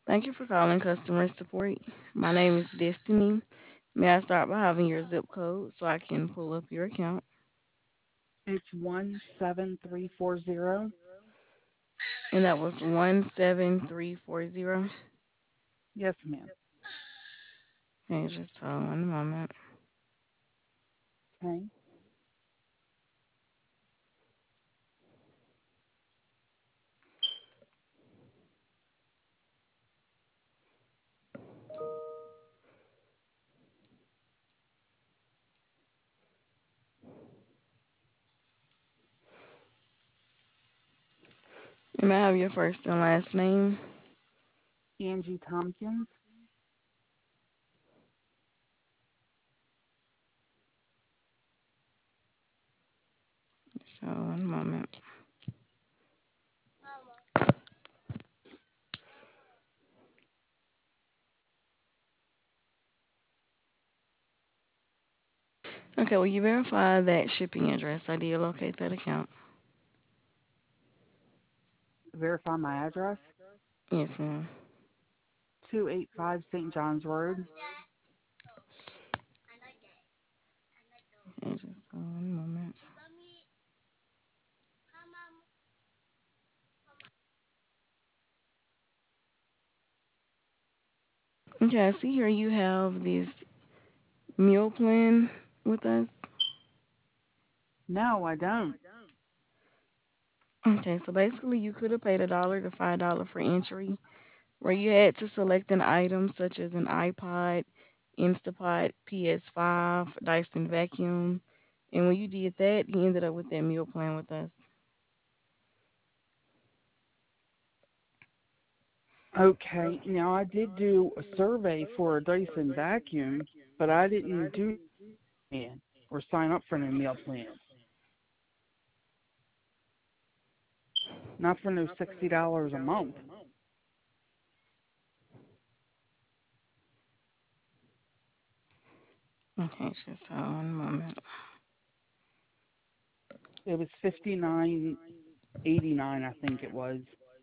Thank you for calling customer support. My name is Destiny. May I start by having your zip code so I can pull up your account? It's 17340. And that was 17340. Yes, ma'am. Okay, just hold on one moment. Okay. And may I have your first and last name? Angie Tompkins. So one moment. Okay, will you verify that shipping address? I did locate that account. Verify my address. Yes, ma'am. 285 St. John's Road. Okay, just hold on one moment. Okay, I see here you have this meal plan with us. No, I don't. Okay, so basically you could have paid $1 to $5 for entry, where you had to select an item such as an iPod, Instapot, PS5, Dyson vacuum. And when you did that, you ended up with that meal plan with us. Okay. Now, I did do a survey for a Dyson vacuum, but I didn't do it or sign up for no meal plan. Not for no $60 a month. Okay, just hold on one moment. It was 59.89, I think it was.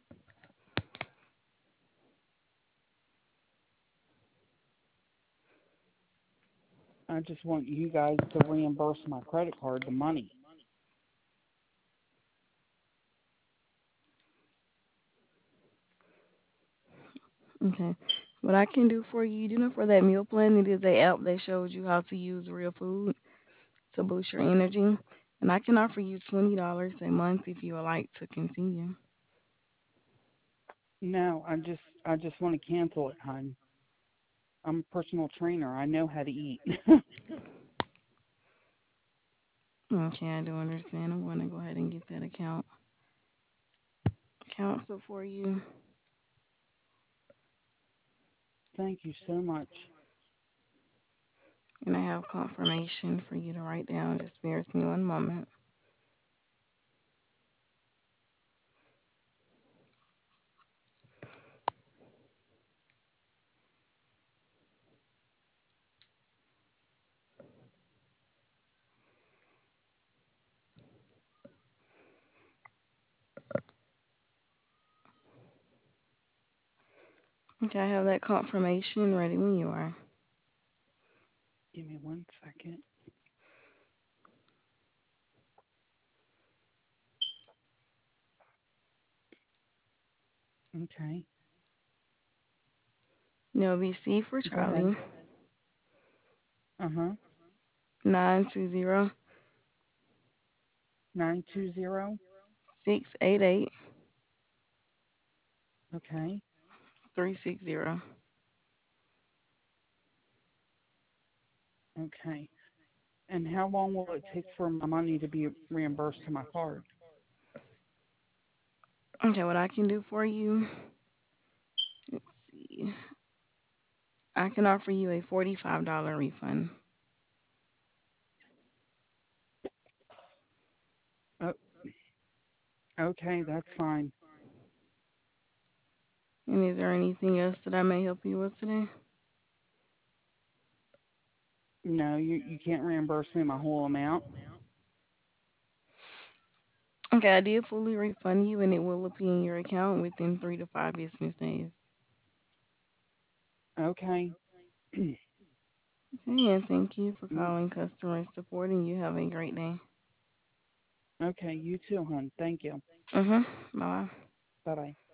I just want you guys to reimburse my credit card the money. Okay. What I can do for you, for that meal plan, it is a app that shows you how to use real food to boost your energy. And I can offer you $20 a month if you would like to continue. No, I just want to cancel it, hon. I'm a personal trainer. I know how to eat. Okay, I do understand. I'm going to go ahead and get that account canceled for you. Thank you so much. And I have confirmation for you to write down. Just bear with me one moment. Okay, I have that confirmation ready when you are. Give me 1 second. Okay. It'll be C for Go ahead. Charlie, Uh-huh. 920 920. 688 Okay. 360. Okay. And how long will it take for my money to be reimbursed to my card? Okay, what I can do for you, let's see. I can offer you a $45 refund. Oh, okay, that's fine. And is there anything else that I may help you with today? No, you can't reimburse me my whole amount. Okay, I did fully refund you and it will appear in your account within 3 to 5 business days. Okay. Okay, and thank you for calling customer support, and you have a great day. Okay, you too, hon. Thank you. Mhm. Bye. Bye bye.